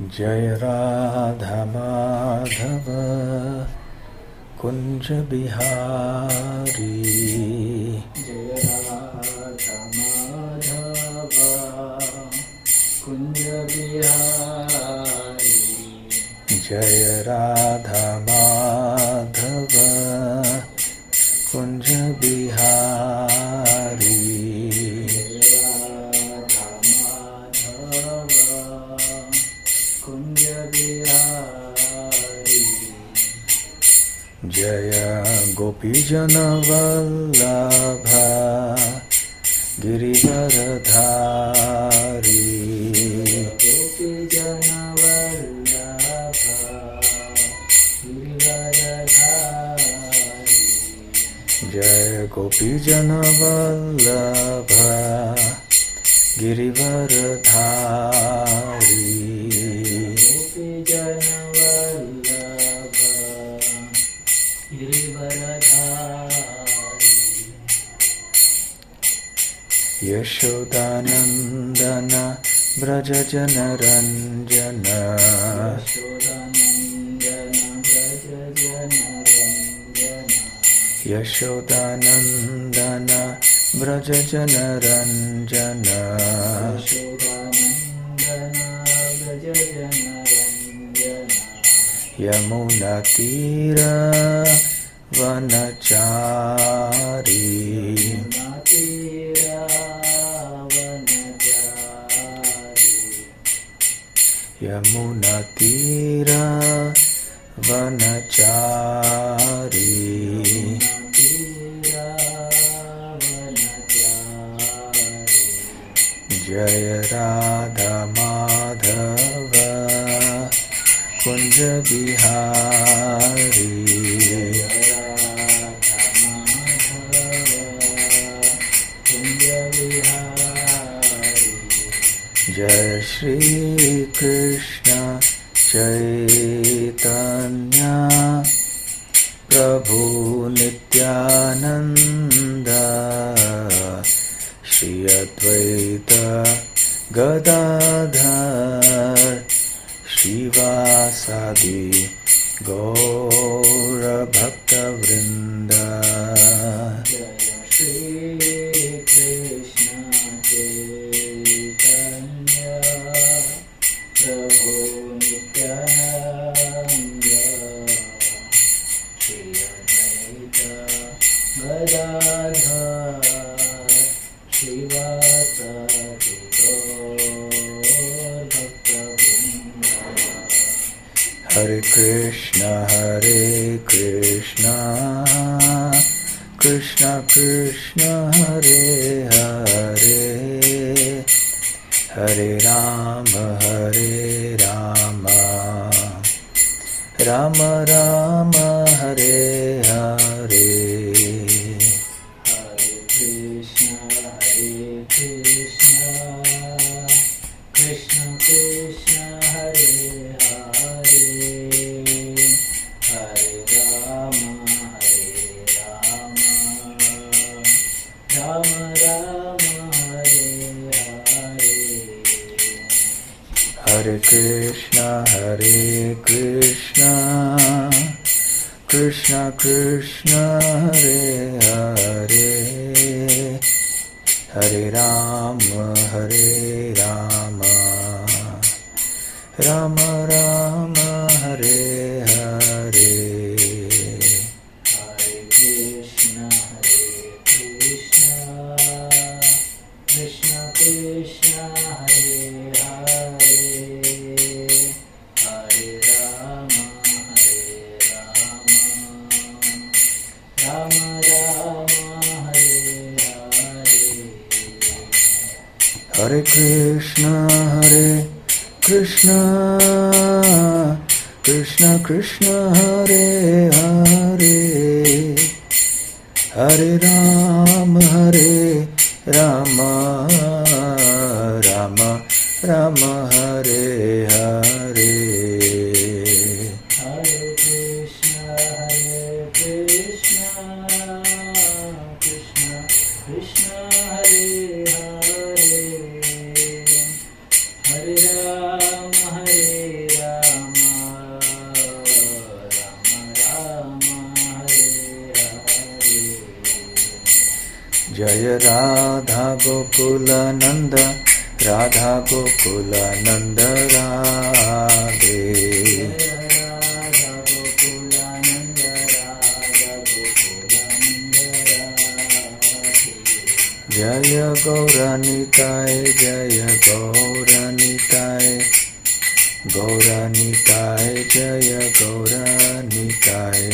जय राधा माधव कुंज बिहारी। जय राधा माधव कुंज बिहारी। जय राधा माधव कुंज बिहारी। जय गोपीजन वल्लभ गिरिवरधारी। गोपीजन वल्लभ गिरिवरधारी। जय गोपीजन वल्लभ गिरिवरधारी। गोपीजन वल्लभ गिरिवरधारी। यशोदानंदन व्रज जनरंजन। यशोदानंदन व्रज जनरंजन। यमुना तीर वनचारी। यमुना तीर वनचारी। जय राधा माधव कुंज बिहारी। जय श्री कृष्ण चैतन्य प्रभु नित्यानंद। श्री अद्वैत गदाधर श्रीवासादि गौर भक्तवृंद। जय श्री कृष्ण चैतन्य प्रभु नित्यानंद। श्री अद्वैत गदाधर श्रीवासादि गौर भक्तवृंद। हरे कृष्णा कृष्णा कृष्णा हरे हरे। हरे राम राम राम हरे हरे। हरे कृष्णा कृष्ण कृष्ण हरे हरे। हरे राम राम राम हरे हरे। हरे कृष्णा कृष्णा कृष्णा हरे हरे। हरे राम राम राम हरे हरे। हरे कृष्णा कृष्ण कृष्ण हरे हरे। हरे राम राम राम हरे हरे। हरे कृष्णा कृष्ण कृष्ण हरे हरे। हरे राम राम राम हरे हरे। हरे कृष्णा कृष्ण कृष्ण हरे हरे। हरे राम जय राधा गोकुलानंद राधा गोकुलानंद राधे जय गौरनिताय जय गौरनिताय गौरनिताय जय गौरनिताय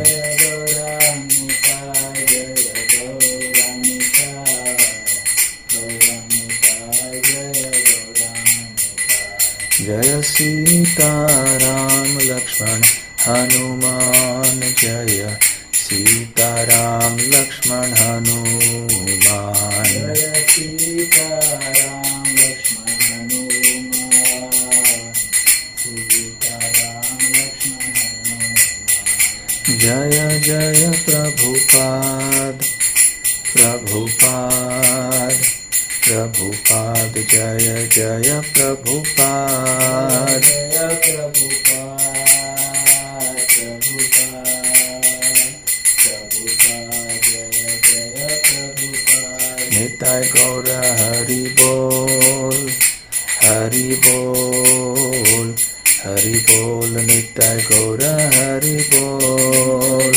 जय सीताराम लक्ष्मण हनुमान जय सीताराम लक्ष्मण हनुमान जय सीताराम लक्ष्मण हनुमान सीताराम लक्ष्मण हनुमान जय जय प्रभुपाद प्रभुपाद प्रभुपाद जय जय प्रभुपाद जय प्रभुपाद प्रभुपाद जय जय प्रभुपाद निताय गौर हरि बोल हरि बोल हरि बोल निताय गौर हरि बोल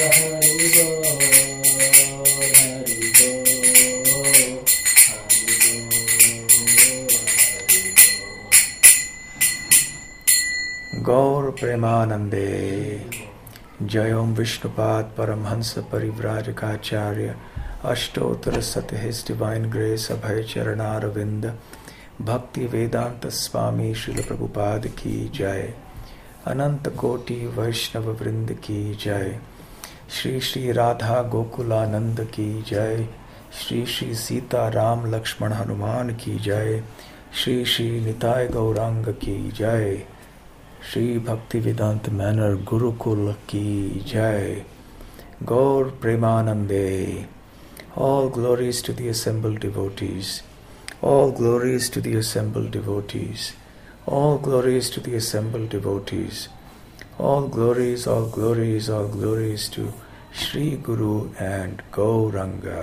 गौर प्रेमानंदे जय ओम Vishnupad Paramhans Parivrajakacharya Ashtottara Shata his divine grace Abhay Charanaravinda Bhakti Vedanta स्वामी श्रील प्रभुपाद की जय अनंत कोटि वैष्णव वृंद की जय श्री श्री राधा गोकुलानंद की जय श्री श्री सीताराम लक्ष्मण हनुमान की जय श्री श्री निताय गौरांग की जय श्री भक्ति वेदांत मैनर गुरुकुल की जय गौर प्रेमानंदे all glories to the assembled devotees all glories to the assembled devotees all glories to the assembled devotees all glories to Shri Guru and Gauranga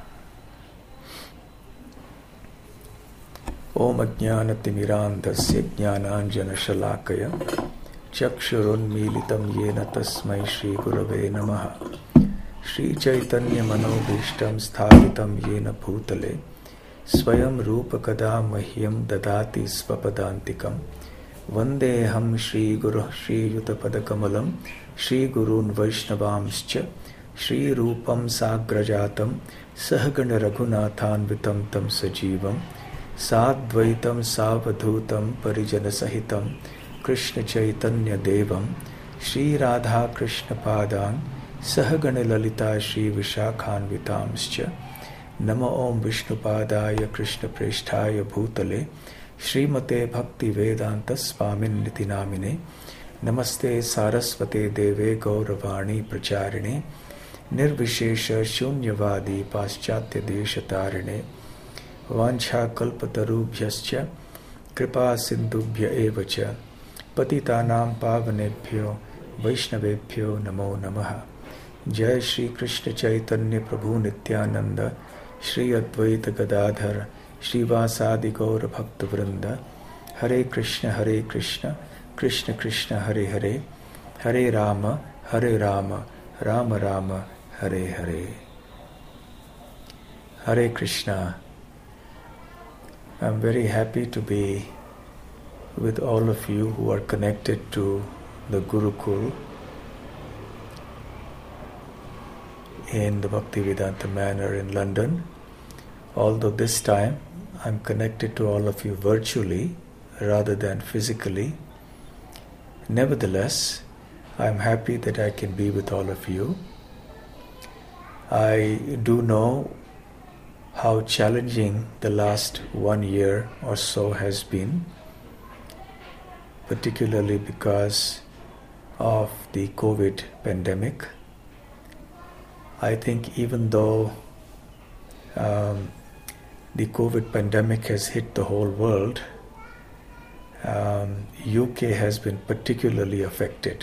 Om Ajnanatimmirandhasya Jnananjanashalakaya Chakshurunmilitam Yena Tasmai Shri Gurave Namaha Shri Chaitanya Manobhishtam Sthapitam Yena Bhutale Swayam Rupa Kada Mahyam Dadati Svapadantikam Vandeham Shri Guru Shri Yutapadakamalam Shri Gurun Vaishnavamscha Shri Rupam Sagrajatam Sahagana Raghunathanvitam Tam Sajivam Sadvaitam Savadhutam Parijana Sahitam Krishna Chaitanya Devam Shri Radha Krishna Padang Sahagana Lalita Shri Vishakhanvitamscha Nama Om Vishnupadaya Krishna Presthaya Bhutale Srimate Bhakti Vedanta Swamin Niti Namine Namaste Saraswate Deve Gauravani Pracharine Nirvishesha Shunyavadi Paschatya Deshatarine Vancha Kalpatarubhyascha Kripa Sindubhya Evacha Patitanam Pavanebhyo Vaishnavebhyo Namo Namaha Jai Shri Krishna Chaitanya Prabhu Nityananda Shri Advaita Gadadhar Shri Vasadi Gaura Bhakta Vrinda Hare Krishna Krishna Krishna Hare Hare Hare Rama Rama Rama Hare Hare Hare Krishna. I'm very happy to be with all of you who are connected to the Gurukul in the Bhaktivedanta Manor in London. Although this time I'm connected to all of you virtually rather than physically, nevertheless, I'm happy that I can be with all of you. I do know how challenging the last 1 year or so has been, particularly because of the COVID pandemic. I think even though the COVID pandemic has hit the whole world, UK has been particularly affected.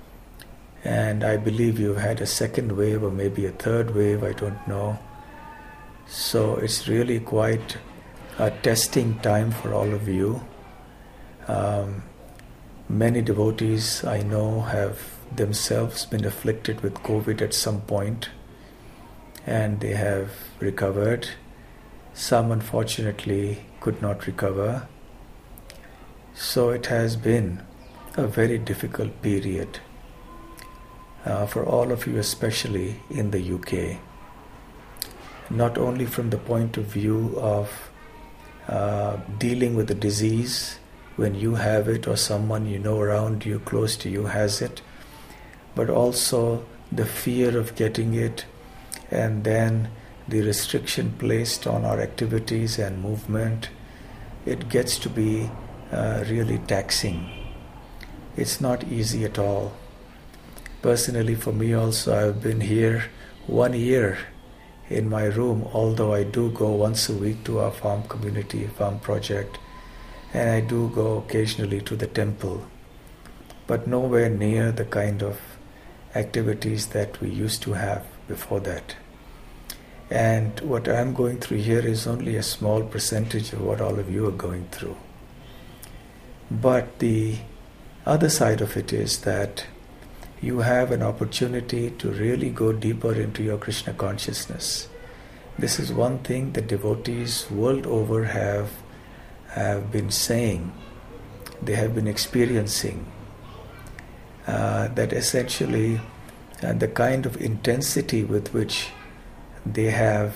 And I believe you've had a second wave or maybe a third wave, I don't know. So it's really quite a testing time for all of you. Many devotees I know have themselves been afflicted with COVID at some point, and they have recovered. Some unfortunately could not recover. So it has been a very difficult period for all of you, especially in the UK. Not only from the point of view of dealing with the disease when you have it or someone you know around you, close to you, has it, but also the fear of getting it, and then the restriction placed on our activities and movement. It gets to be really taxing. It's not easy at all. Personally, for me also, I've been here 1 year in my room, although I do go once a week to our farm community, farm project, and I do go occasionally to the temple, but nowhere near the kind of activities that we used to have before that. And what I'm going through here is only a small percentage of what all of you are going through. But the other side of it is that you have an opportunity to really go deeper into your Krishna consciousness. This is one thing that devotees world over have been saying, they have been experiencing, that essentially the kind of intensity with which they have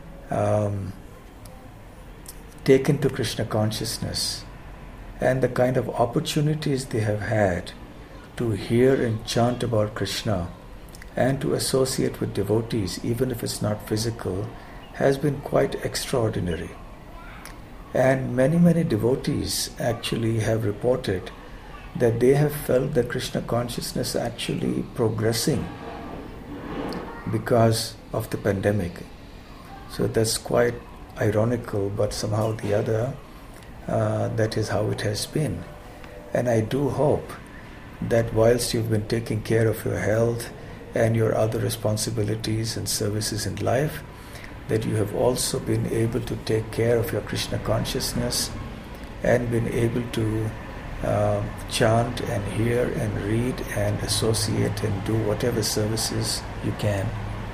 taken to Krishna consciousness and the kind of opportunities they have had to hear and chant about Krishna and to associate with devotees, even if it's not physical, has been quite extraordinary. And many devotees actually have reported that they have felt the Krishna consciousness actually progressing because of the pandemic. So that's quite ironical, but somehow the other, that is how it has been. And I do hope that whilst you've been taking care of your health and your other responsibilities and services in life, that you have also been able to take care of your Krishna consciousness and been able to chant and hear and read and associate and do whatever services you can.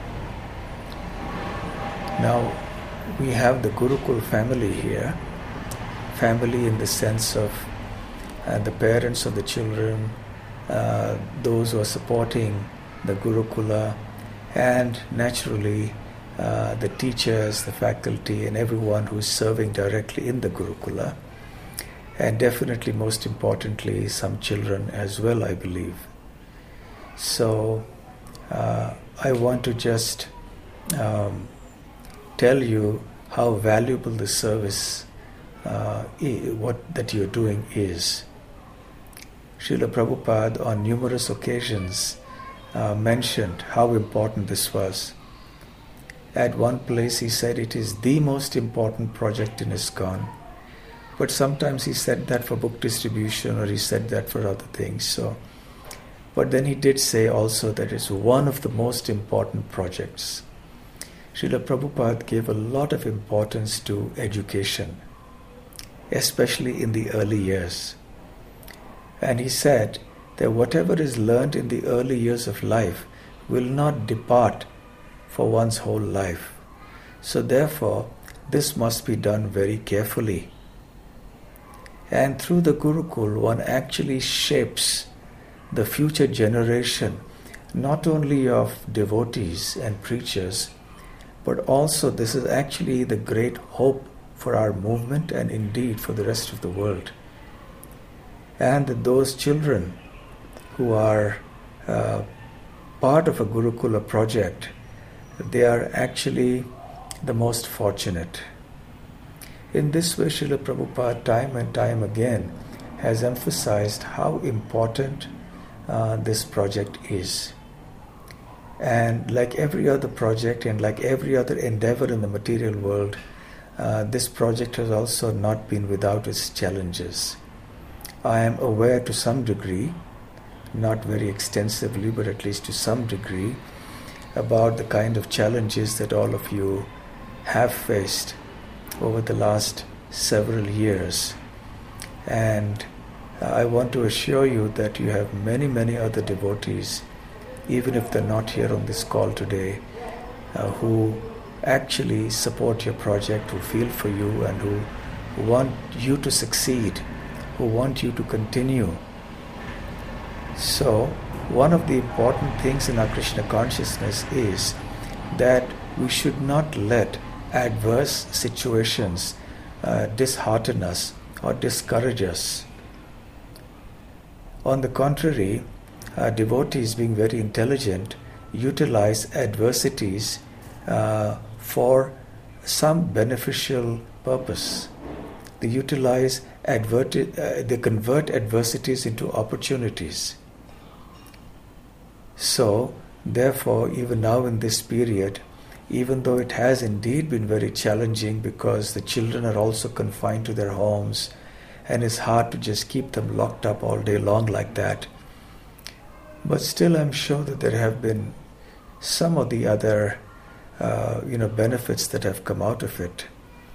Now, we have the Gurukul family here, family in the sense of the parents of the children, those who are supporting the Gurukula, and naturally the teachers, the faculty, and everyone who is serving directly in the Gurukula, and definitely most importantly some children as well, I believe. So I want to just tell you how valuable the service that you're doing is. Srila Prabhupada on numerous occasions mentioned how important this was. At one place he said it is the most important project in ISKCON, but sometimes he said that for book distribution or he said that for other things. So, but then he did say also that it's one of the most important projects. Srila Prabhupada gave a lot of importance to education, especially in the early years. And he said that whatever is learned in the early years of life will not depart for one's whole life. So therefore, this must be done very carefully. And through the Gurukul, one actually shapes the future generation, not only of devotees and preachers, but also this is actually the great hope for our movement and indeed for the rest of the world. And those children who are part of a Gurukula project, they are actually the most fortunate. In this way, Srila Prabhupada time and time again has emphasized how important this project is. And like every other project and like every other endeavor in the material world, this project has also not been without its challenges. I am aware to some degree, not very extensively, but at least to some degree, about the kind of challenges that all of you have faced over the last several years. And I want to assure you that you have many, many other devotees, even if they're not here on this call today, who actually support your project, who feel for you and who want you to succeed, who want you to continue. So, one of the important things in our Krishna consciousness is that we should not let adverse situations dishearten us or discourage us. On the contrary, devotees, being very intelligent, utilize adversities for some beneficial purpose. They they convert adversities into opportunities. So, therefore, even now in this period, even though it has indeed been very challenging because the children are also confined to their homes and it's hard to just keep them locked up all day long like that, but still I'm sure that there have been some of the other benefits that have come out of it.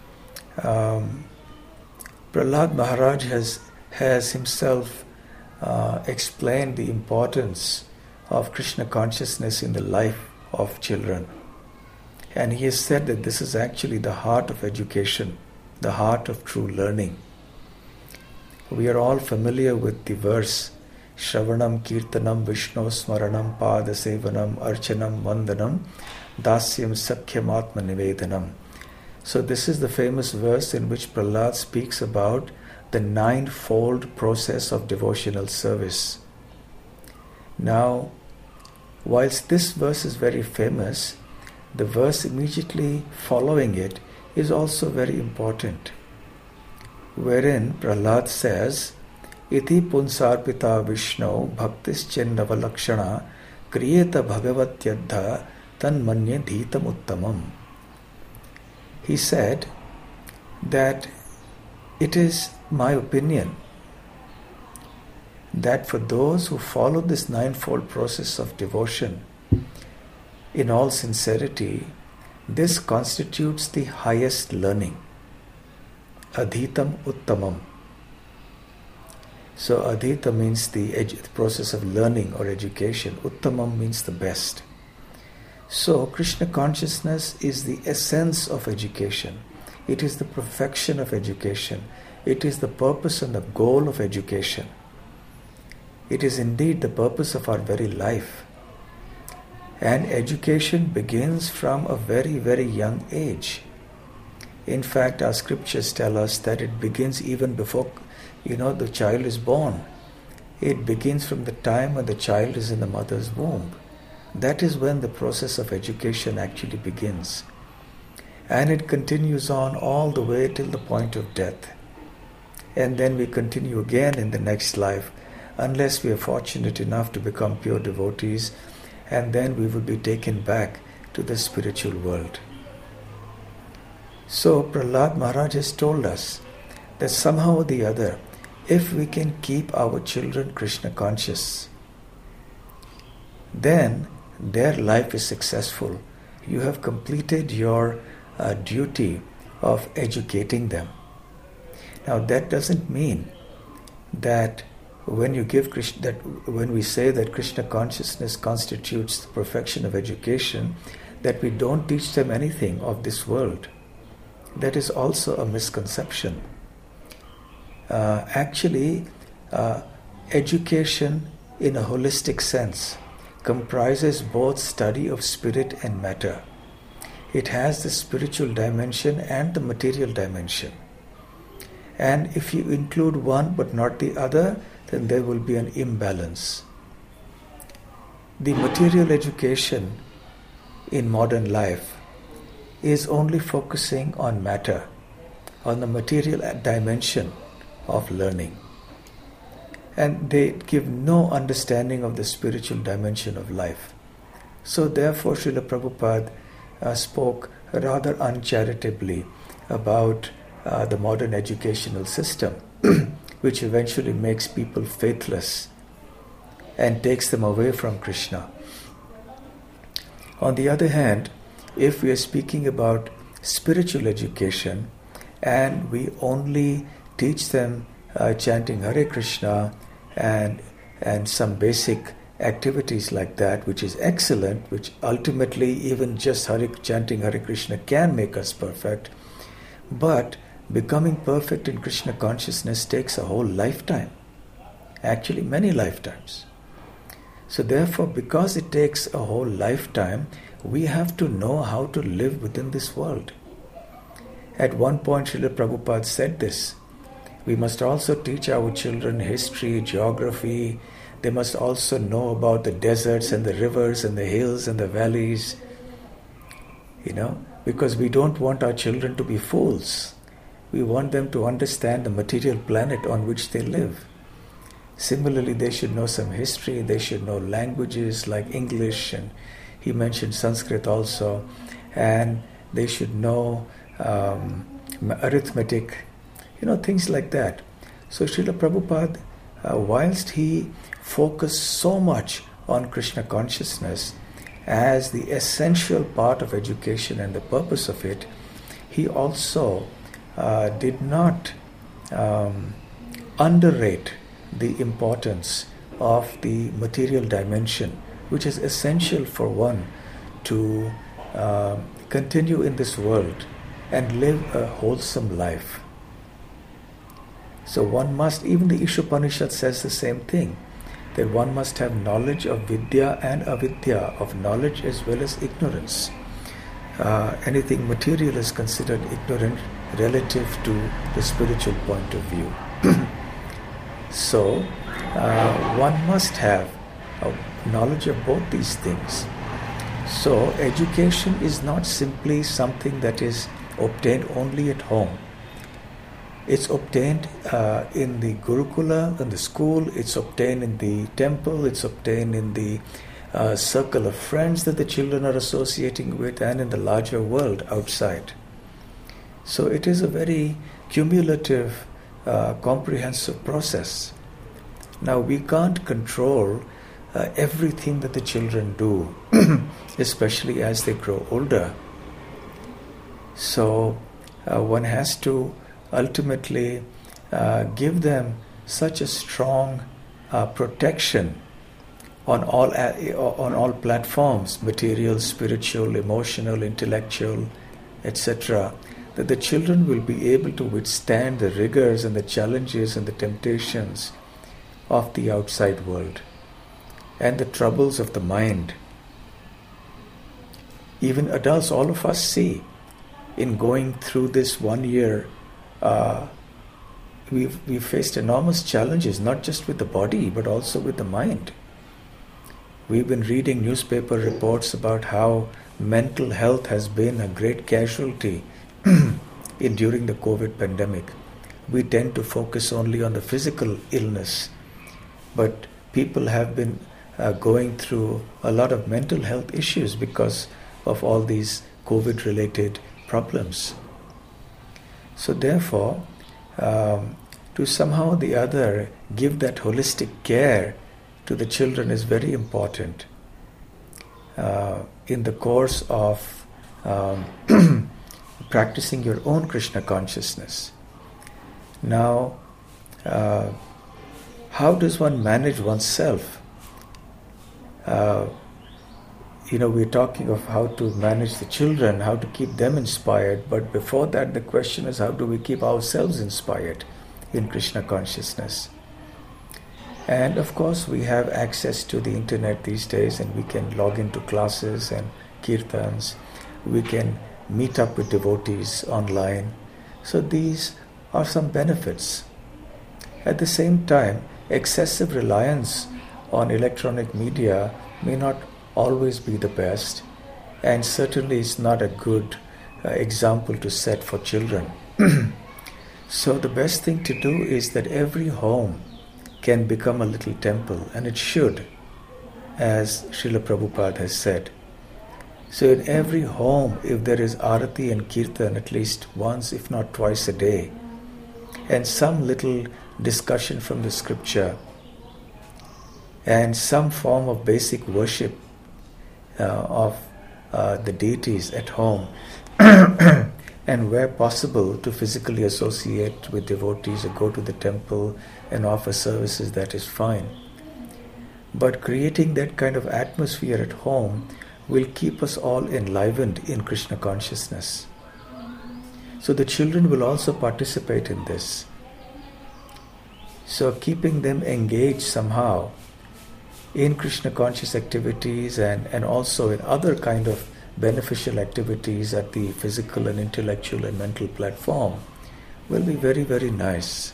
Prahlad Maharaj has himself explained the importance of Krishna consciousness in the life of children. And he has said that this is actually the heart of education, the heart of true learning. We are all familiar with the verse, Shravanam Kirtanam Vishnu Smaranam Pada Sevanam Archanam Vandanam Dasyam Sakhyam Atma Nivedanam. So this is the famous verse in which Prahlad speaks about the ninefold process of devotional service. Now, whilst this verse is very famous, the verse immediately following it is also very important, wherein Prahlad says, Iti punsarpita Vishnu bhaktis chennavalakshana kriyeta bhagavatyadha tan manye dhitam uttamam. He said that it is my opinion that for those who follow this ninefold process of devotion in all sincerity, this constitutes the highest learning. Adhitam uttamam. So adhita means the process of learning or education. Uttamam means the best. So Krishna consciousness is the essence of education. It is the perfection of education. It is the purpose and the goal of education. It is indeed the purpose of our very life. And education begins from a very, very young age. In fact, our scriptures tell us that it begins even before, the child is born. It begins from the time when the child is in the mother's womb. That is when the process of education actually begins. And it continues on all the way till the point of death. And then we continue again in the next life, unless we are fortunate enough to become pure devotees, and then we will be taken back to the spiritual world. So Prahlad Maharaj has told us that somehow or the other, if we can keep our children Krishna conscious, then their life is successful. You have completed your duty of educating them. Now that doesn't mean that when we say that Krishna consciousness constitutes the perfection of education, that we don't teach them anything of this world. That is also a misconception. Education in a holistic sense comprises both study of spirit and matter. It has the spiritual dimension and the material dimension. And if you include one but not the other, then there will be an imbalance. The material education in modern life is only focusing on matter, on the material dimension of learning. And they give no understanding of the spiritual dimension of life. So therefore Srila Prabhupada spoke rather uncharitably about the modern educational system, which eventually makes people faithless and takes them away from Krishna. On the other hand, if we are speaking about spiritual education, and we only teach them chanting Hare Krishna and some basic activities like that, which is excellent, which ultimately even just chanting Hare Krishna can make us perfect. But becoming perfect in Krishna consciousness takes a whole lifetime, actually many lifetimes. So therefore, because it takes a whole lifetime, we have to know how to live within this world. At one point, Srila Prabhupada said this: we must also teach our children history, geography. They must also know about the deserts and the rivers and the hills and the valleys, because we don't want our children to be fools. We want them to understand the material planet on which they live. Similarly, they should know some history, they should know languages like English, and he mentioned Sanskrit also, and they should know arithmetic, things like that. So Srila Prabhupada, whilst he focused so much on Krishna consciousness as the essential part of education and the purpose of it, he also did not underrate the importance of the material dimension, which is essential for one to continue in this world and live a wholesome life. So one must, even the Ishopanishad says the same thing, that one must have knowledge of Vidya and Avidya, of knowledge as well as ignorance. Anything material is considered ignorant relative to the spiritual point of view. So one must have a knowledge of both these things. So education is not simply something that is obtained only at home. It's obtained in the Gurukula, in the school, it's obtained in the temple, it's obtained in the circle of friends that the children are associating with, and in the larger world outside. So it is a very cumulative, comprehensive process. Now we can't control everything that the children do, especially as they grow older. So one has to ultimately give them such a strong protection on all platforms, material, spiritual, emotional, intellectual, etc., that the children will be able to withstand the rigors and the challenges and the temptations of the outside world and the troubles of the mind. Even adults, all of us see, in going through this 1 year, we've faced enormous challenges, not just with the body, but also with the mind. We've been reading newspaper reports about how mental health has been a great casualty during the COVID pandemic. We tend to focus only on the physical illness, but people have been going through a lot of mental health issues because of all these COVID-related problems. So therefore, to somehow or the other give that holistic care to the children is very important in the course of practicing your own Krishna consciousness. Now, how does one manage oneself? We're talking of how to manage the children, how to keep them inspired, but before that the question is, how do we keep ourselves inspired in Krishna consciousness? And of course we have access to the internet these days, and we can log into classes and kirtans. We can meet up with devotees online. So these are some benefits. At the same time, excessive reliance on electronic media may not always be the best, and certainly is not a good example to set for children. So the best thing to do is that every home can become a little temple, and it should, as Srila Prabhupada has said. So in every home, if there is arati and kirtan at least once, if not twice a day, and some little discussion from the scripture, and some form of basic worship of the deities at home, and where possible to physically associate with devotees or go to the temple and offer services, that is fine. But creating that kind of atmosphere at home will keep us all enlivened in Krishna consciousness. So the children will also participate in this. So keeping them engaged somehow in Krishna conscious activities and also in other kind of beneficial activities at the physical and intellectual and mental platform will be very, very nice.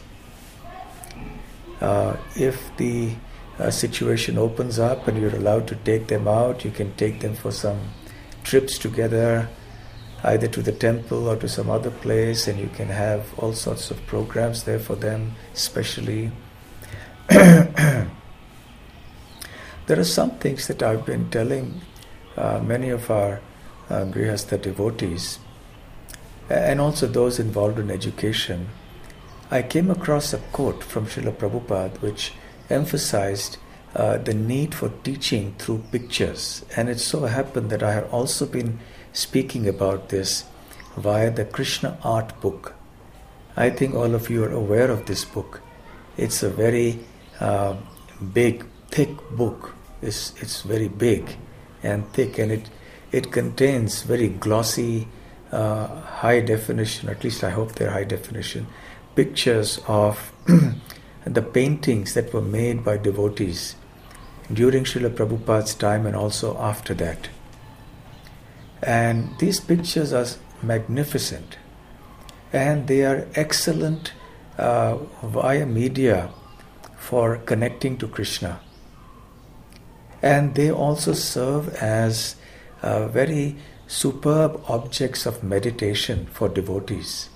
If the situation opens up and you're allowed to take them out, you can take them for some trips together, either to the temple or to some other place, and you can have all sorts of programs there for them, especially. There are some things that I've been telling many of our Grihastha devotees, and also those involved in education. I came across a quote from Srila Prabhupada which emphasized the need for teaching through pictures, and it so happened that I have also been speaking about this via the Krishna Art book. I think all of you are aware of this book. It's a very big, thick book. It's very big and thick, and it contains very glossy, high definition, at least I hope they're high definition, pictures of the paintings that were made by devotees during Srila Prabhupada's time and also after that. And these pictures are magnificent, and they are excellent via media for connecting to Krishna. And they also serve as very superb objects of meditation for devotees.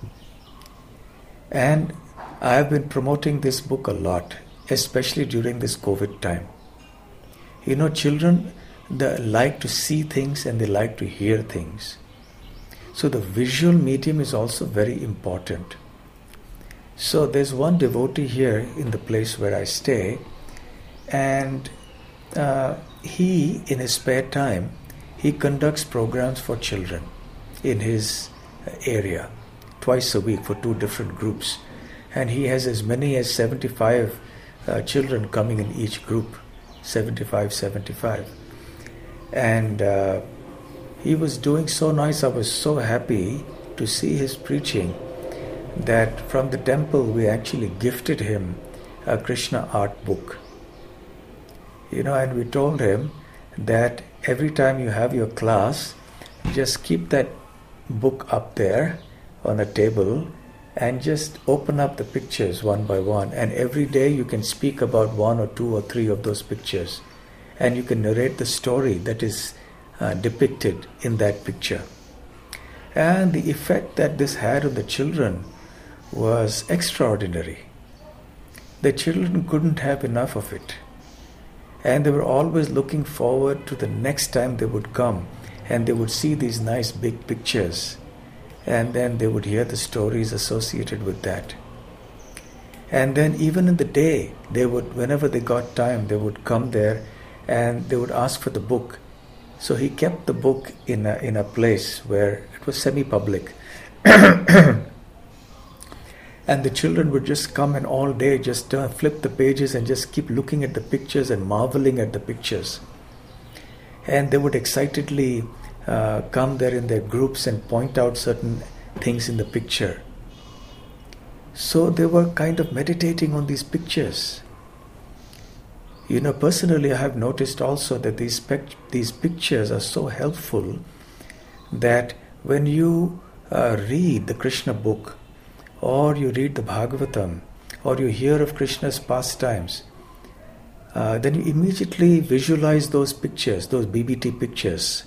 And I have been promoting this book a lot, especially during this COVID time. You know, children, they like to see things and they like to hear things. So the visual medium is also very important. So there's one devotee here in the place where I stay, and he, in his spare time, he conducts programs for children in his area twice a week for 2 different groups. And he has as many as 75 children coming in each group, 75. And he was doing so nice. I was so happy to see his preaching that from the temple we actually gifted him a Krishna Art book. You know, and we told him that every time you have your class, just keep that book up there on a table and just open up the pictures one by one, and every day you can speak about 1 or 2 or 3 of those pictures, and you can narrate the story that is depicted in that picture. And the effect that this had on the children was extraordinary. The children couldn't have enough of it, and they were always looking forward to the next time they would come and they would see these nice big pictures, and then they would hear the stories associated with that. And then even in the day, they would, whenever they got time, they would come there and they would ask for the book. So he kept the book in a place where it was semi-public. And the children would just come and all day just flip the pages and just keep looking at the pictures and marveling at the pictures. And they would excitedly come there in their groups and point out certain things in the picture. So they were kind of meditating on these pictures. You know, personally I have noticed also that these pictures are so helpful that when you read the Krishna book, or you read the Bhagavatam, or you hear of Krishna's pastimes, then you immediately visualize those pictures, those BBT pictures.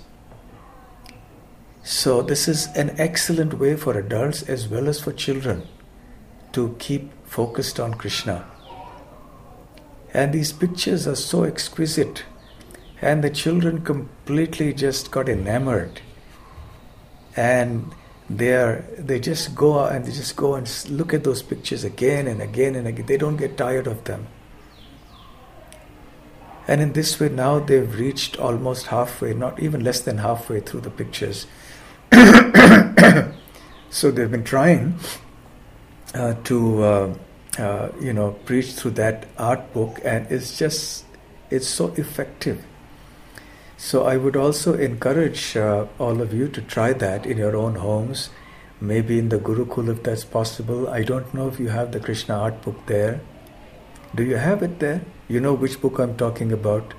So this is an excellent way for adults as well as for children to keep focused on Krishna. And these pictures are so exquisite, and the children completely just got enamored, and they just go and look at those pictures again and again and again. They don't get tired of them. And in this way now they've reached almost halfway, not even less than halfway through the pictures. So they've been trying to preach through that art book, and it's so effective. So I would also encourage all of you to try that in your own homes, maybe in the Gurukul if that's possible. I don't know if you have the Krishna art book there. Do you have it there? You know which book I'm talking about?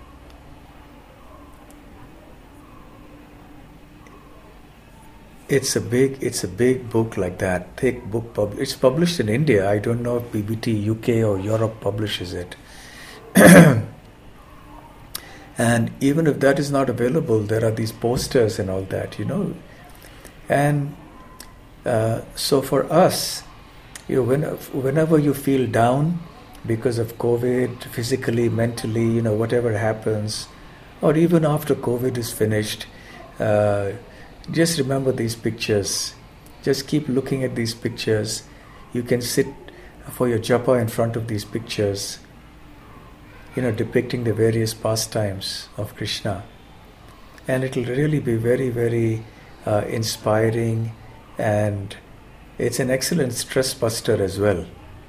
It's a big book like that, thick book. It's published in India. I don't know if BBT UK or Europe publishes it. And even if that is not available, there are these posters and all that, And so for us, whenever you feel down because of COVID, physically, mentally, whatever happens, or even after COVID is finished, just remember these pictures. Just keep looking at these pictures. You can sit for your japa in front of these pictures, depicting the various pastimes of Krishna. And it will really be very, very inspiring, and it's an excellent stress buster as well.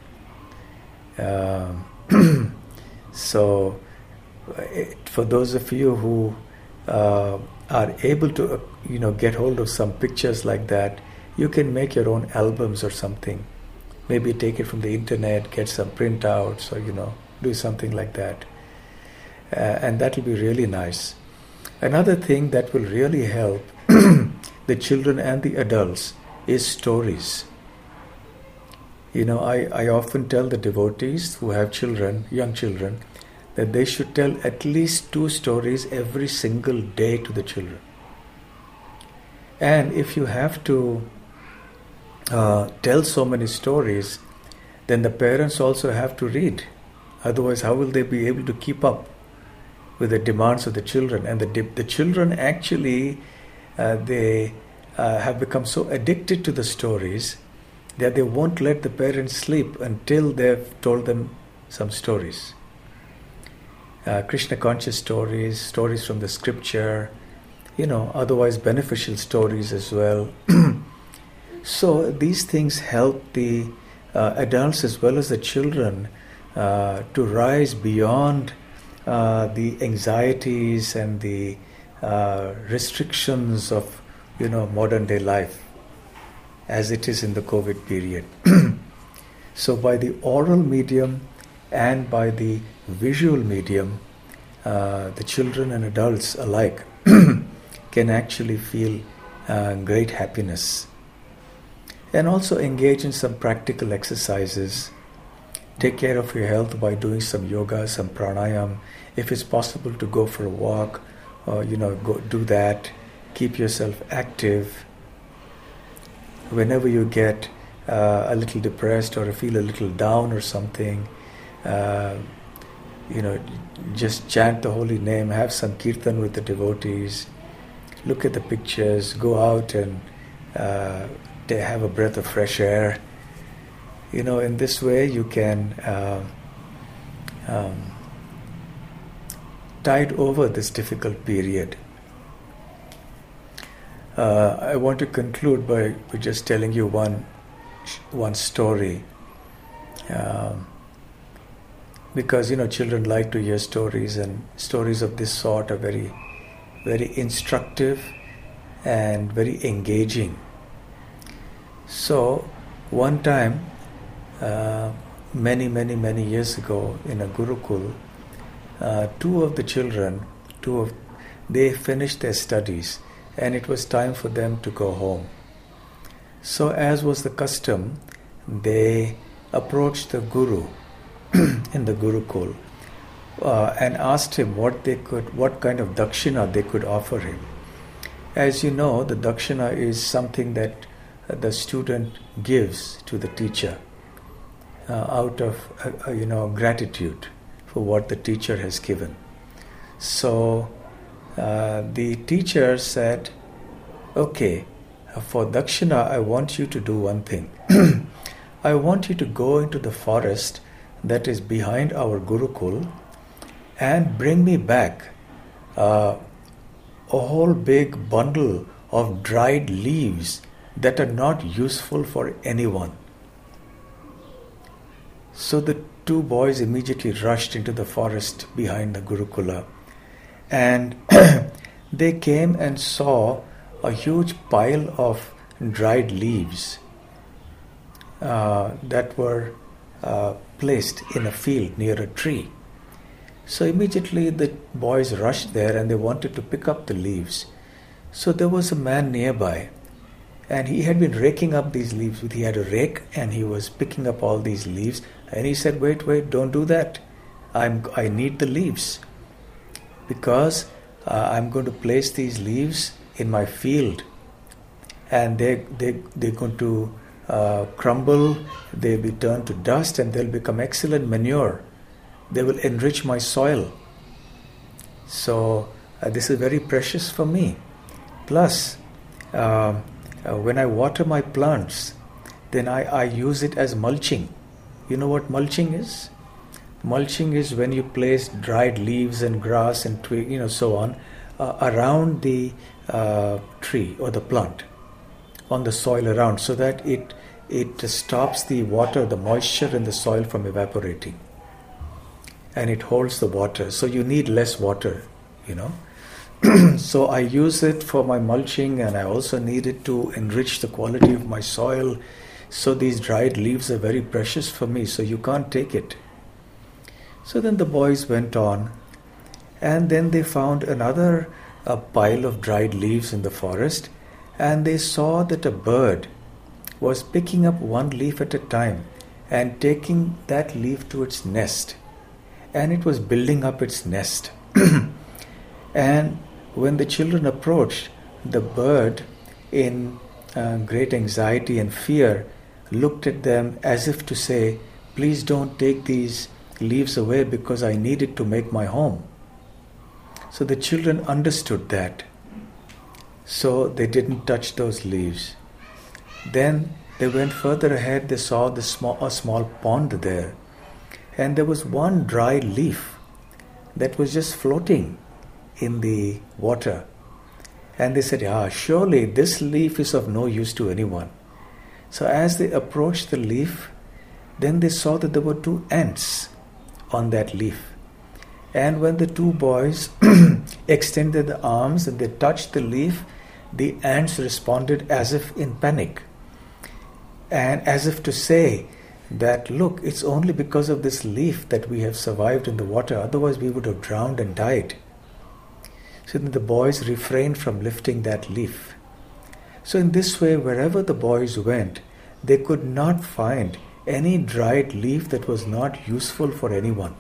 So, for those of you who are able to, get hold of some pictures like that, you can make your own albums or something. Maybe take it from the internet, get some printouts, or do something like that. And that will be really nice. Another thing that will really help the children and the adults is stories. I often tell the devotees who have children, young children, that they should tell at least 2 stories every single day to the children. And if you have to tell so many stories, then the parents also have to read. Otherwise, how will they be able to keep up with the demands of the children? And the children actually, they have become so addicted to the stories that they won't let the parents sleep until they've told them some stories. Krishna conscious stories from the scripture, otherwise beneficial stories as well. So these things help the adults as well as the children to rise beyond the anxieties and the restrictions of modern day life, as it is in the COVID period. So by the oral medium and by the visual medium, the children and adults alike can actually feel great happiness. And also engage in some practical exercises. Take care of your health by doing some yoga, some pranayam. If it's possible to go for a walk, go do that. Keep yourself active. Whenever you get a little depressed or feel a little down or something, just chant the holy name, have some kirtan with the devotees, look at the pictures, go out and have a breath of fresh air. In this way you can tide over this difficult period. I want to conclude by just telling you one story. Because children like to hear stories, and stories of this sort are very, very instructive and very engaging. So one time, many years ago, in a Gurukul, 2 of the children, they finished their studies, and it was time for them to go home. So as was the custom, they approached the Guru in the Gurukul and asked him what kind of dakshina they could offer him. As you know, the dakshina is something that the student gives to the teacher out of gratitude for what the teacher has given. So the teacher said, okay, for dakshina I want you to do one thing. I want you to go into the forest that is behind our Gurukul and bring me back a whole big bundle of dried leaves that are not useful for anyone. So the two boys immediately rushed into the forest behind the Gurukula, and they came and saw a huge pile of dried leaves that were placed in a field near a tree. So immediately the boys rushed there and they wanted to pick up the leaves. So there was a man nearby, and he had been raking up these leaves. He had a rake and he was picking up all these leaves, and he said, wait, don't do that. I need the leaves, because I'm going to place these leaves in my field, and they're going to crumble, they'll be turned to dust, and they'll become excellent manure. They will enrich my soil. So this is very precious for me. Plus, when I water my plants, then I use it as mulching. You know what mulching is? Mulching is when you place dried leaves and grass and twig, so on, around the tree or the plant, on the soil around, so that it stops the water, the moisture in the soil from evaporating, and it holds the water. So you need less water, So I use it for my mulching, and I also need it to enrich the quality of my soil. So these dried leaves are very precious for me, so you can't take it. So then the boys went on, and then they found another pile of dried leaves in the forest, and they saw that a bird was picking up one leaf at a time and taking that leaf to its nest, and it was building up its nest. And when the children approached, the bird, in great anxiety and fear, looked at them as if to say, please don't take these leaves away, because I need it to make my home. So the children understood that. So they didn't touch those leaves. Then they went further ahead. They saw a small pond there, and there was one dry leaf that was just floating in the water. And they said, surely this leaf is of no use to anyone. So as they approached the leaf, then they saw that there were two ants on that leaf. And when the two boys extended the arms and they touched the leaf, the ants responded as if in panic, and as if to say that, look, it's only because of this leaf that we have survived in the water, otherwise we would have drowned and died. So then the boys refrained from lifting that leaf. So in this way, wherever the boys went, they could not find any dried leaf that was not useful for anyone.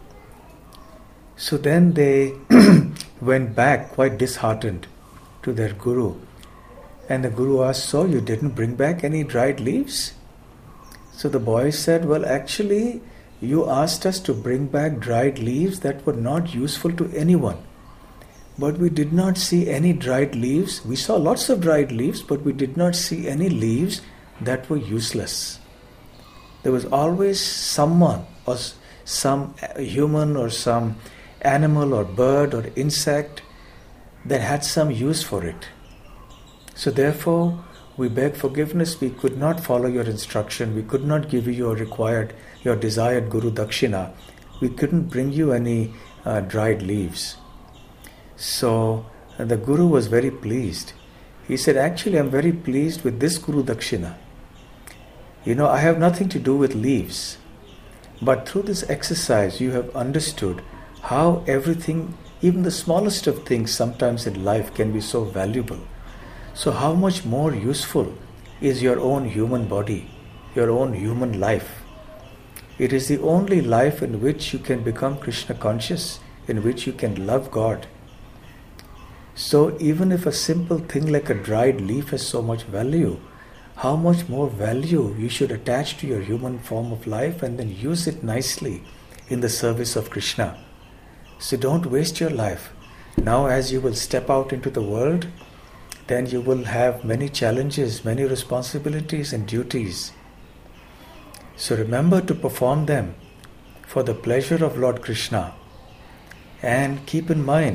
So then they went back quite disheartened to their guru. And the guru asked, so you didn't bring back any dried leaves? So the boys said, well, actually, you asked us to bring back dried leaves that were not useful to anyone. But we did not see any dried leaves. We saw lots of dried leaves, but we did not see any leaves that were useless. There was always someone, or some human or some animal or bird or insect that had some use for it. So therefore, we beg forgiveness. We could not follow your instruction. We could not give you your desired Guru Dakshina. We couldn't bring you any dried leaves. So the Guru was very pleased. He said, actually, I'm very pleased with this Guru Dakshina. I have nothing to do with leaves. But through this exercise, you have understood how everything, even the smallest of things sometimes in life, can be so valuable. So how much more useful is your own human body, your own human life? It is the only life in which you can become Krishna conscious, in which you can love God. So even if a simple thing like a dried leaf has so much value, how much more value you should attach to your human form of life and then use it nicely in the service of Krishna. So don't waste your life. Now as you will step out into the world, then you will have many challenges, many responsibilities and duties. So remember to perform them for the pleasure of Lord Krishna. And keep in mind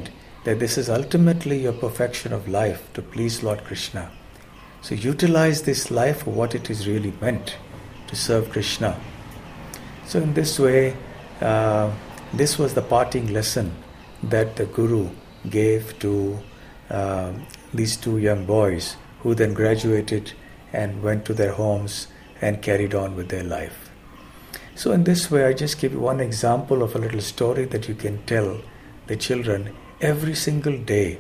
that this is ultimately your perfection of life to please Lord Krishna. So utilize this life for what it is really meant, to serve Krishna. So in this way, this was the parting lesson that the Guru gave to these two young boys, who then graduated and went to their homes and carried on with their life. So in this way, I just give you one example of a little story that you can tell the children every single day.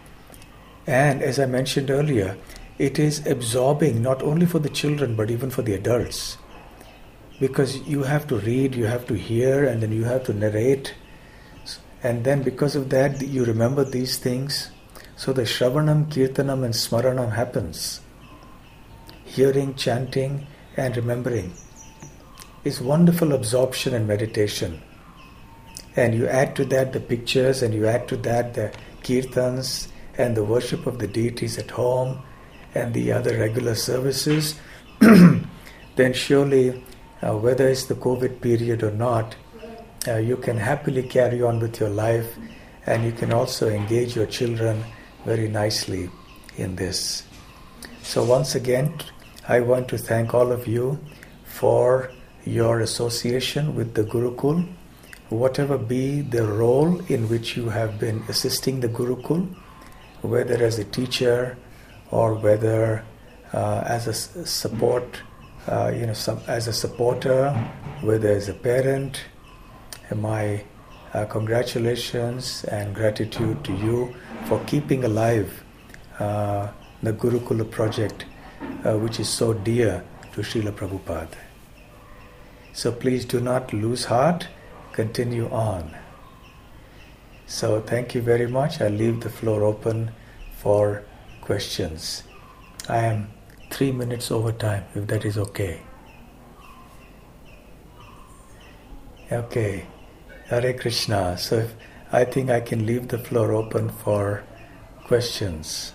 And as I mentioned earlier, it is absorbing not only for the children but even for the adults. Because you have to read, you have to hear, and then you have to narrate. And then because of that, you remember these things. So the Shravanam, Kirtanam and Smaranam happens. Hearing, chanting and remembering is wonderful absorption and meditation. And you add to that the pictures, and you add to that the kirtans and the worship of the deities at home and the other regular services, then surely, whether it's the COVID period or not, you can happily carry on with your life, and you can also engage your children very nicely in this. So once again, I want to thank all of you for your association with the Gurukul, whatever be the role in which you have been assisting the Gurukul, whether as a teacher or whether as a support, as a supporter, whether as a parent. My congratulations and gratitude to you for keeping alive the Gurukula project, which is so dear to Srila Prabhupada. So please do not lose heart, continue on. So thank you very much. I leave the floor open for questions. I am 3 minutes over time, if that is okay. Okay. Hare Krishna. So I think I can leave the floor open for questions.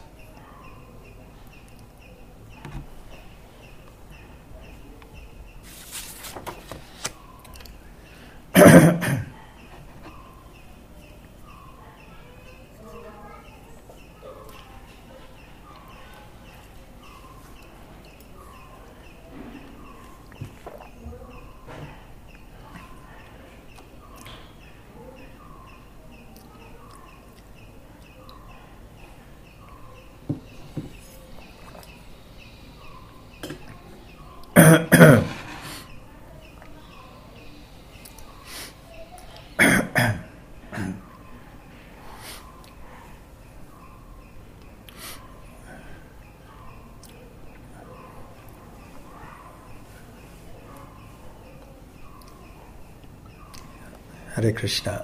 Hare Krishna.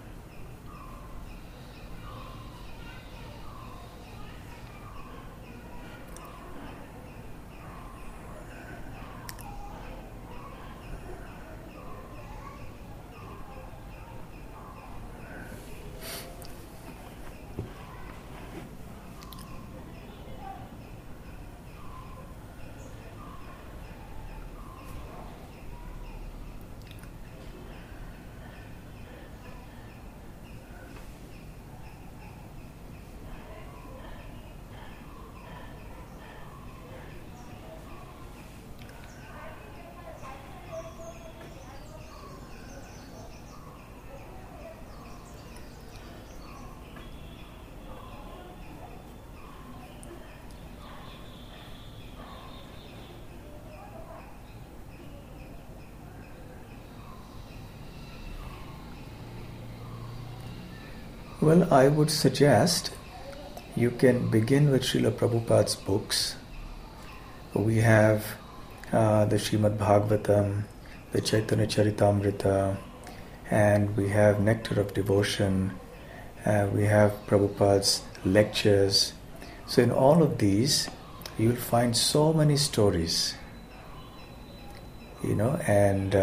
Well, I would suggest you can begin with Srila Prabhupada's books. We have the Srimad Bhagavatam, the Chaitanya Charitamrita, and we have Nectar of Devotion, we have Prabhupada's lectures. So in all of these, you'll find so many stories, and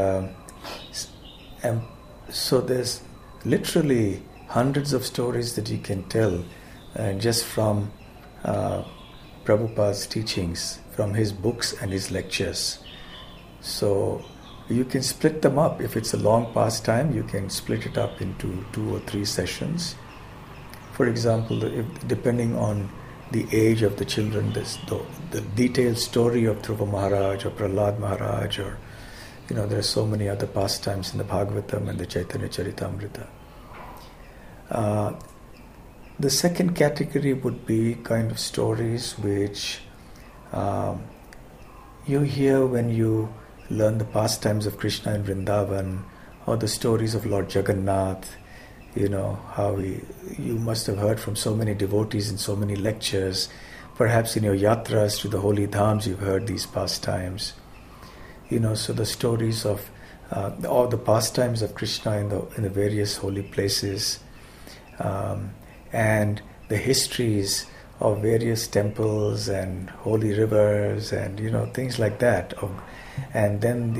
so there's literally hundreds of stories that you can tell just from Prabhupada's teachings, from his books and his lectures. So you can split them up. If it's a long pastime, you can split it up into 2 or 3 sessions. For example, depending on the age of the children, the detailed story of Dhruva Maharaj or Prahlad Maharaj, or there are so many other pastimes in the Bhagavatam and the Chaitanya Charitamrita. The second category would be kind of stories which you hear when you learn the pastimes of Krishna in Vrindavan, or the stories of Lord Jagannath. How you must have heard from so many devotees in so many lectures. Perhaps in your yatras to the holy dhams you've heard these pastimes. So the stories of all the pastimes of Krishna in the various holy places, and the histories of various temples and holy rivers and things like that. And then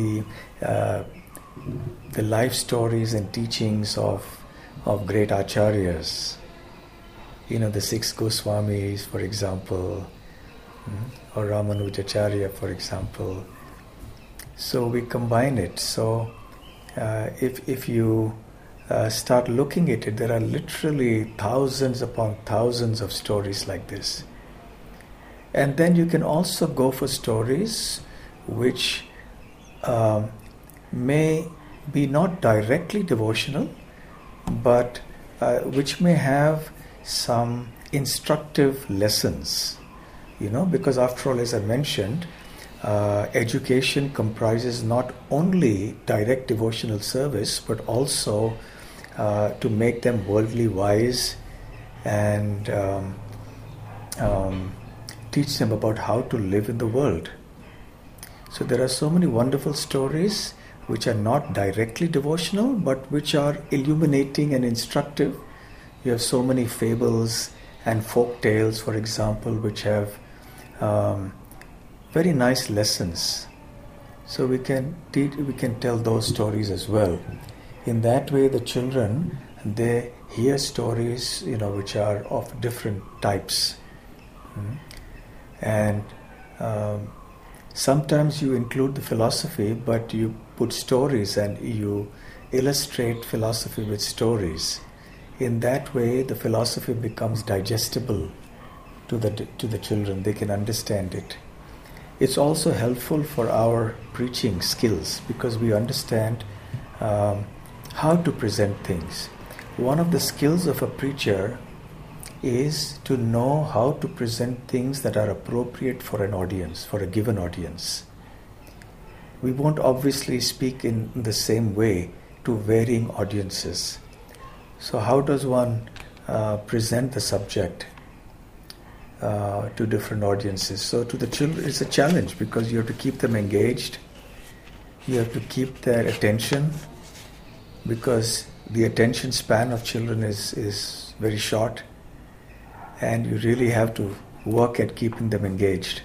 the life stories and teachings of great acharyas, the 6 Goswamis, for example, or Ramanujacharya, for example. So we combine it. So if you start looking at it, there are literally thousands upon thousands of stories like this. And then you can also go for stories which may be not directly devotional, but which may have some instructive lessons, because after all, as I mentioned, education comprises not only direct devotional service, but also to make them worldly wise and teach them about how to live in the world. So there are so many wonderful stories which are not directly devotional, but which are illuminating and instructive. You have so many fables and folk tales, for example, which have very nice lessons. So we can tell those stories as well. In that way, the children, they hear stories, which are of different types. And sometimes you include the philosophy, but you put stories and you illustrate philosophy with stories. In that way, the philosophy becomes digestible to the children. They can understand it. It's also helpful for our preaching skills, because we understand how to present things. One of the skills of a preacher is to know how to present things that are appropriate for an audience, for a given audience. We won't obviously speak in the same way to varying audiences. So how does one present the subject to different audiences? So to the children it's a challenge, because you have to keep them engaged. You have to keep their attention, because the attention span of children is very short, and you really have to work at keeping them engaged.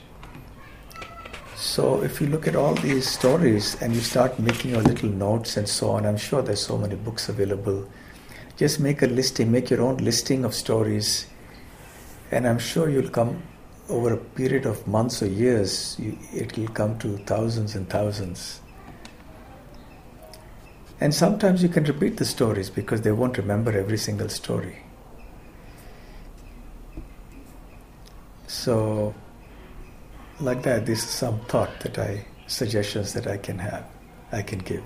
So if you look at all these stories and you start making your little notes and so on, I'm sure there's so many books available. Just make a listing, make your own listing of stories, and I'm sure you'll come over a period of months or years, it will come to thousands and thousands. And sometimes you can repeat the stories, because they won't remember every single story. So, like that, this is some suggestions that I can give.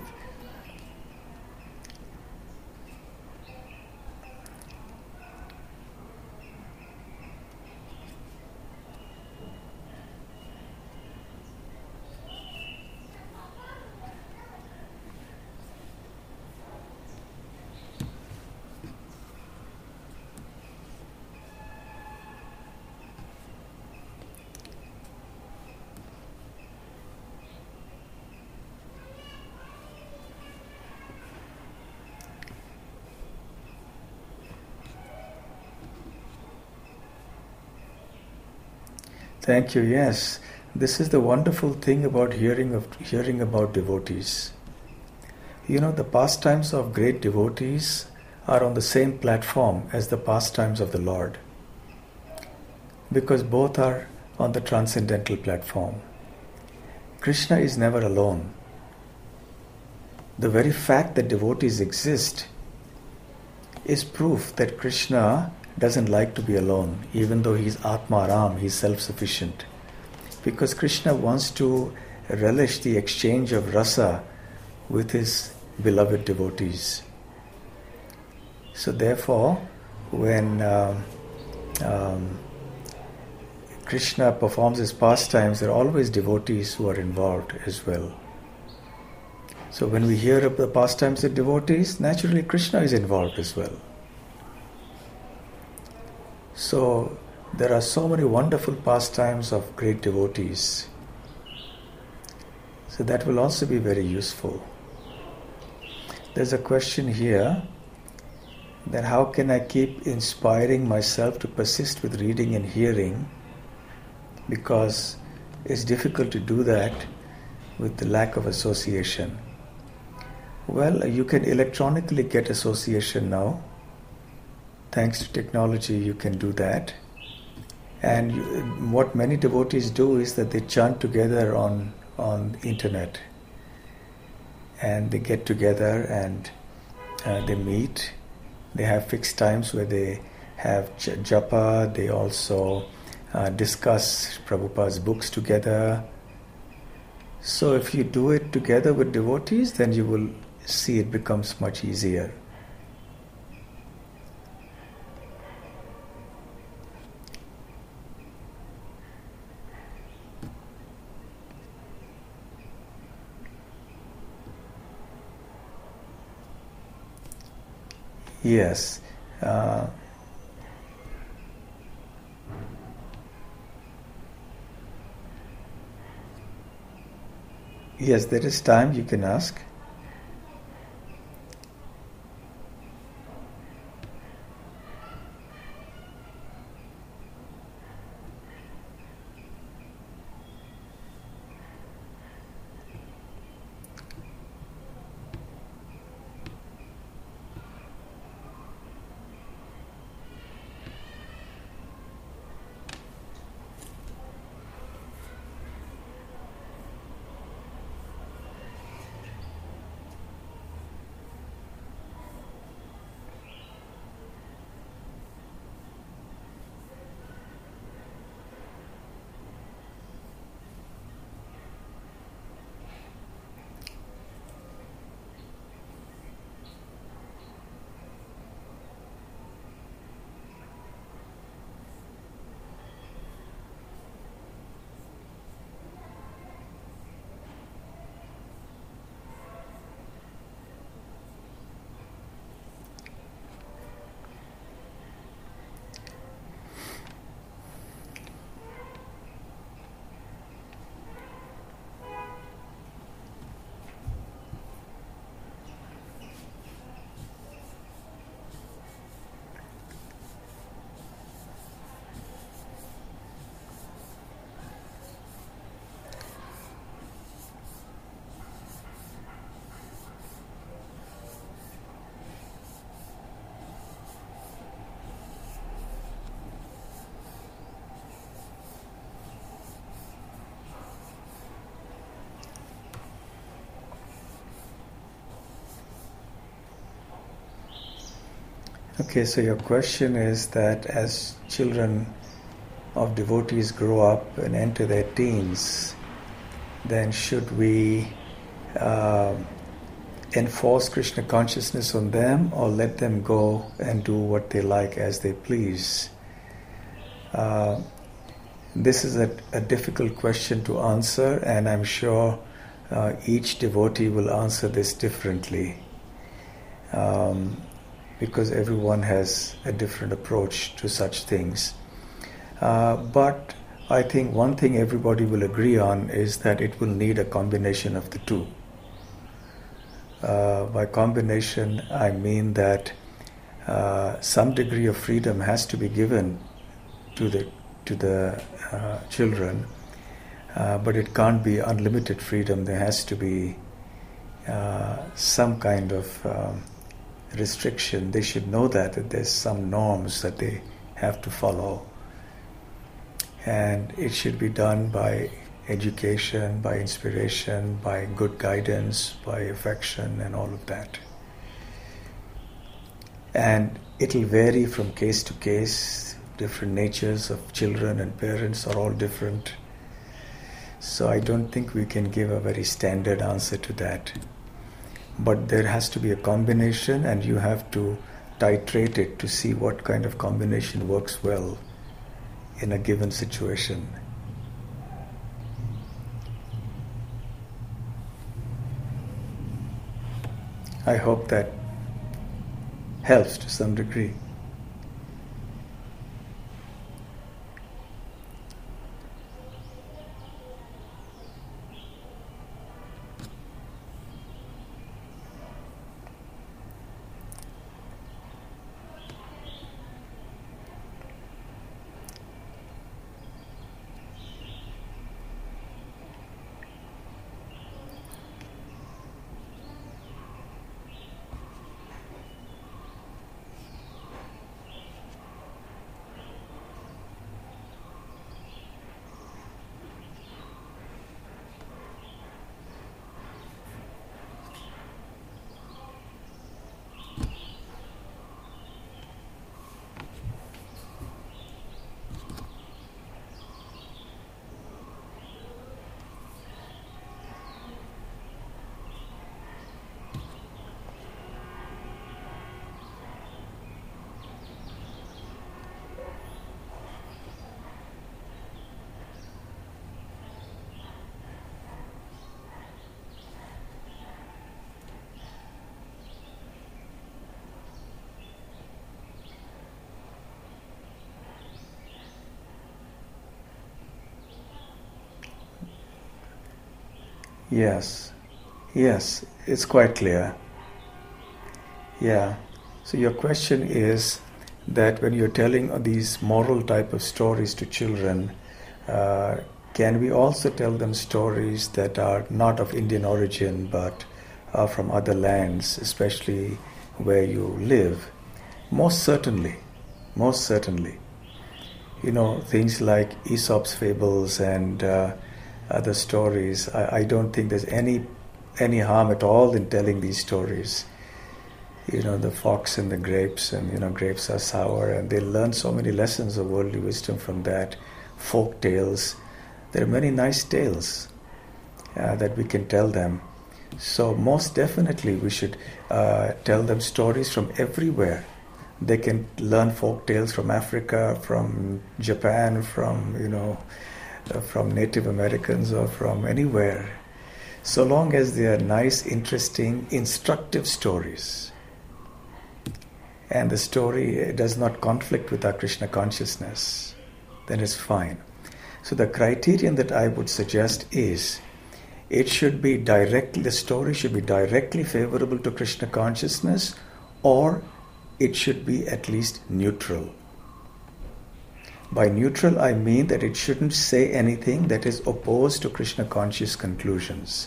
Thank you. Yes, this is the wonderful thing about hearing about devotees. The pastimes of great devotees are on the same platform as the pastimes of the Lord, because both are on the transcendental platform. Krishna is never alone. The very fact that devotees exist is proof that Krishna doesn't like to be alone, even though he's Atma Ram, he's self-sufficient. Because Krishna wants to relish the exchange of rasa with his beloved devotees. So therefore, when Krishna performs his pastimes, there are always devotees who are involved as well. So when we hear of the pastimes of devotees, naturally Krishna is involved as well. So there are so many wonderful pastimes of great devotees. So that will also be very useful. There's a question here that how can I keep inspiring myself to persist with reading and hearing, because it's difficult to do that with the lack of association. Well, you can electronically get association now. Thanks to technology, you can do that. And what many devotees do is that they chant together on the internet. And they get together and they meet. They have fixed times where they have japa. They also discuss Prabhupada's books together. So if you do it together with devotees, then you will see it becomes much easier. Yes. Yes, there is time, you can ask. Okay, so your question is that as children of devotees grow up and enter their teens, then should we enforce Krishna consciousness on them or let them go and do what they like as they please? This is a difficult question to answer, and I'm sure each devotee will answer this differently. Because everyone has a different approach to such things. But I think one thing everybody will agree on is that it will need a combination of the two. By combination, I mean that some degree of freedom has to be given to the children, but it can't be unlimited freedom. There has to be some kind of restriction. They should know that there's some norms that they have to follow, and it should be done by education, by inspiration, by good guidance, by affection and all of that. And it'll vary from case to case. Different natures of children and parents are all different. So I don't think we can give a very standard answer to that. But there has to be a combination, and you have to titrate it to see what kind of combination works well in a given situation. I hope that helps to some degree. Yes, it's quite clear. Yeah. So your question is that when you're telling these moral type of stories to children, can we also tell them stories that are not of Indian origin but are from other lands, especially where you live? Most certainly. Most certainly. You know, things like Aesop's fables and other stories. I don't think there's any harm at all in telling these stories. You know, the fox and the grapes, and grapes are sour, and they learn so many lessons of worldly wisdom from that. Folk tales. There are many nice tales that we can tell them. So most definitely we should tell them stories from everywhere. They can learn folk tales from Africa, from Japan, from Native Americans, or from anywhere. So long as they are nice, interesting, instructive stories, and the story does not conflict with our Krishna consciousness, then it's fine. So the criterion that I would suggest is the story should be directly favorable to Krishna consciousness, or it should be at least neutral. By neutral, I mean that it shouldn't say anything that is opposed to Krishna conscious conclusions.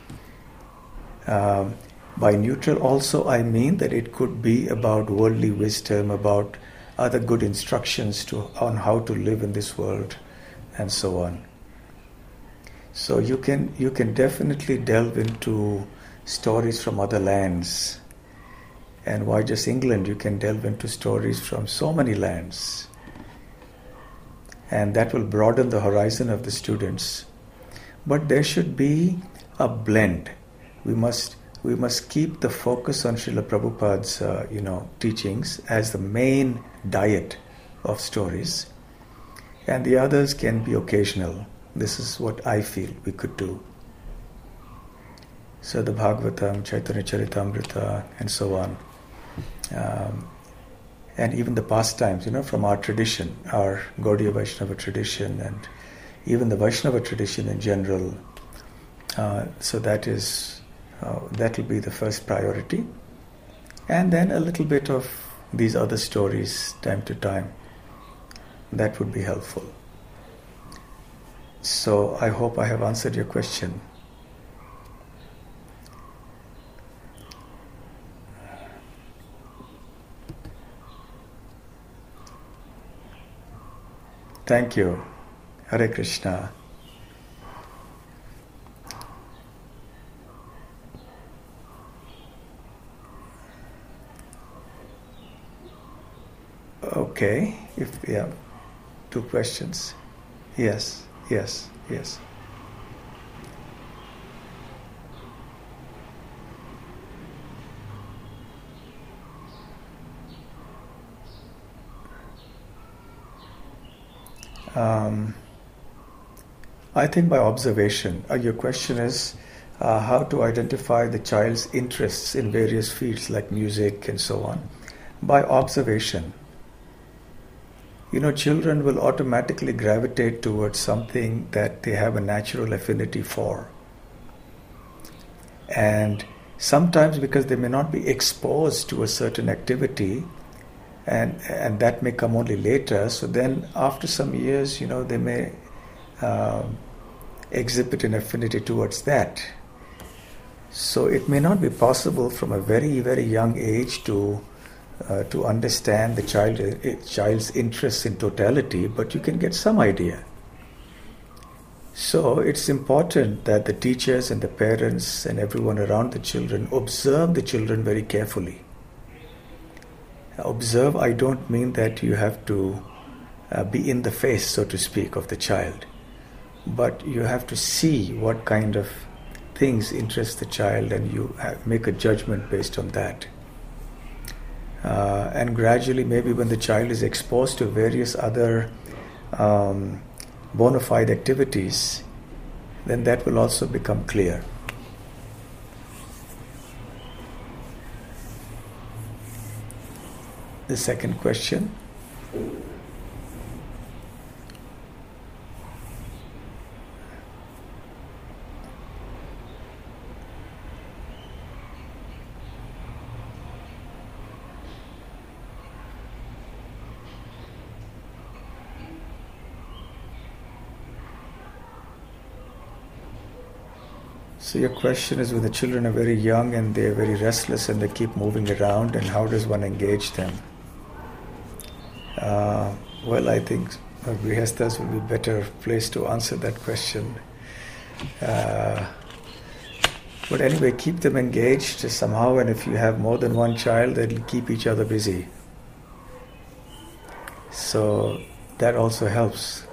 By neutral also, I mean that it could be about worldly wisdom, about other good instructions on how to live in this world, and so on. So you can definitely delve into stories from other lands. And why just England? You can delve into stories from so many lands. And that will broaden the horizon of the students. But there should be a blend. We must keep the focus on Srila Prabhupada's teachings as the main diet of stories, and the others can be occasional. This is what I feel we could do. So the Bhagavatam, Chaitanya Charitamrita, and so on. And even the pastimes, from our tradition, our Gaudiya Vaishnava tradition, and even the Vaishnava tradition in general. So that will be the first priority. And then a little bit of these other stories time to time. That would be helpful. So I hope I have answered your question. Thank you. Hare Krishna. Okay, if yeah, 2 questions. Yes, yes, yes. I think by observation. Your question is how to identify the child's interests in various fields like music and so on. By observation. Children will automatically gravitate towards something that they have a natural affinity for. And sometimes because they may not be exposed to a certain activity, and that may come only later, so then after some years, they may exhibit an affinity towards that. So it may not be possible from a very, very young age to understand the child's interests in totality, but you can get some idea. So it's important that the teachers and the parents and everyone around the children observe the children very carefully. Observe, I don't mean that you have to be in the face, so to speak, of the child, but you have to see what kind of things interest the child, and you make a judgment based on that. And gradually, maybe when the child is exposed to various other bona fide activities, then that will also become clear. The second question. So your question is, when the children are very young and they're very restless and they keep moving around, and how does one engage them? Well, I think Grihasthas will be a better place to answer that question. But anyway, keep them engaged somehow, and if you have more than one child, they'll keep each other busy. So that also helps.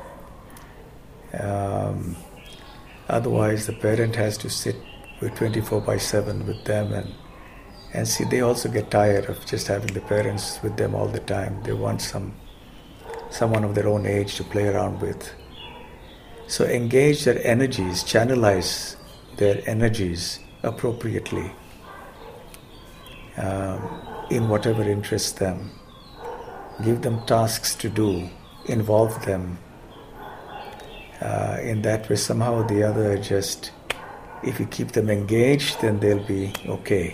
Otherwise, the parent has to sit with 24/7 with them, and see, they also get tired of just having the parents with them all the time. They want someone of their own age to play around with. So engage their energies, channelize their energies appropriately in whatever interests them. Give them tasks to do, involve them. In that way, somehow or the other, just if you keep them engaged, then they'll be okay.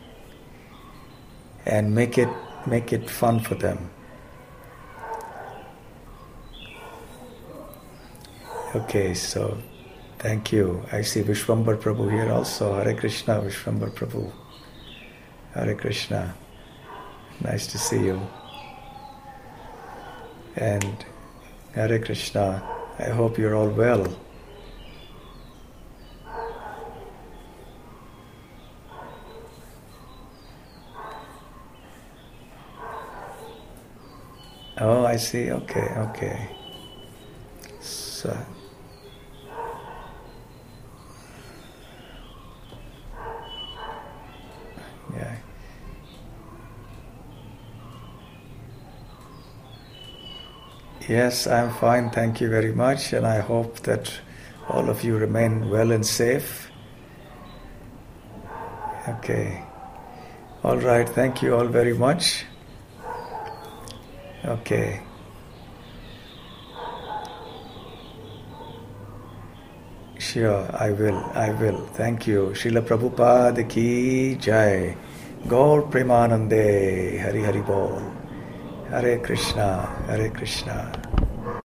And make it fun for them. Okay, so thank you. I see Vishwambar Prabhu here also. Hare Krishna, Vishwambar Prabhu. Hare Krishna. Nice to see you. And Hare Krishna. I hope you're all well. Oh, I see. Okay. So, yeah. Yes, I'm fine. Thank you very much. And I hope that all of you remain well and safe. Okay. All right. Thank you all very much. Okay. Sure, I will. Thank you. Srila Prabhupada ki jai. Gaur Premanande. Hari Hari Bol. Hare Krishna. Hare Krishna.